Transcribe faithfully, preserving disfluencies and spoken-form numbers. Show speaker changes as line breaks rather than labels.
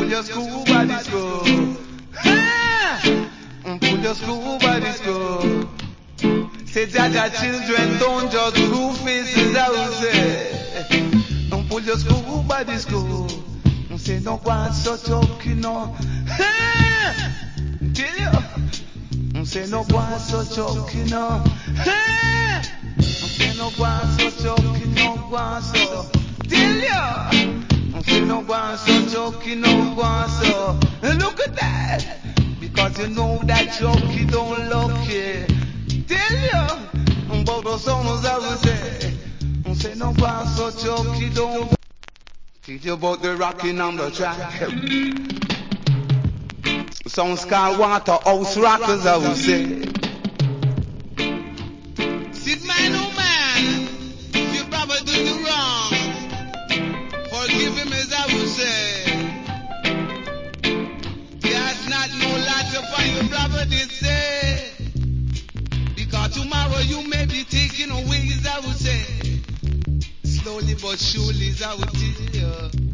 pull your school by the school. Pull your school by the school. Say Jaja children don't just screw faces out say. Don't pull your school by the school. Don't say no one so choking no. Tell you. Don't say no one so choking no. Don't say no one so choking no one so. Tell you. Don't say no one so choking no one so. Look at that. Because you know that jokey don't look it. Tell you, but the songs I will say, don't say no one so jokey don't. Teach you about the rocking on the track. Some sky water house rockers I will say.
Sit man, oh man, if your brother do you wrong, forgive him as I will say. There's not no lot upon your brother did say. Because tomorrow you may be taking away as I will say. Slowly but surely as I will tell you.